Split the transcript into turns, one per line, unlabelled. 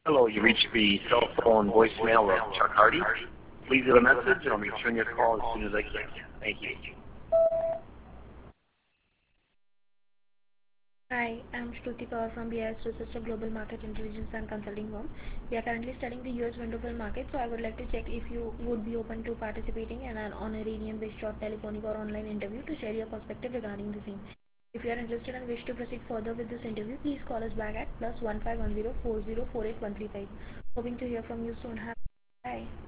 Hello, you reached the cell phone voicemail of Chuck Hardy. Please leave a message and I'll return your call as soon as I can. Thank you.
Hi, I'm Shruti Kaur from BIS Research, a global market intelligence and consulting firm. We are currently studying the US window film market, so I would like to check if you would be open to participating in an honorarium-based short telephonic or online interview to share your perspective regarding the same. If you are interested and wish to proceed further with this interview, please call us back at +1510 4048 135. Hoping to hear from you soon. Bye.